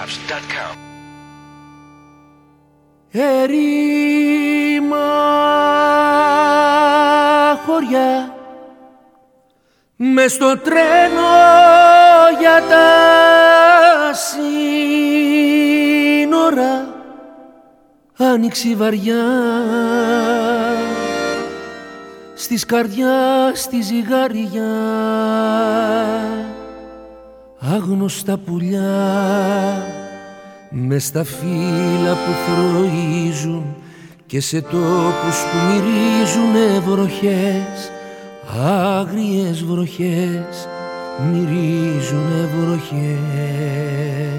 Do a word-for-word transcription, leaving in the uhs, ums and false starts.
apps dot com. Ερήμα χωριά μες στο τρένο για τα σύνορα, άνοιξη βαριά στις καρδιάς τη ζυγάρια, άγνωστα πουλιά μες στα φύλλα που θροίζουν και σε τόπους που μυρίζουνε βροχές, άγριες βροχές μυρίζουνε βροχές.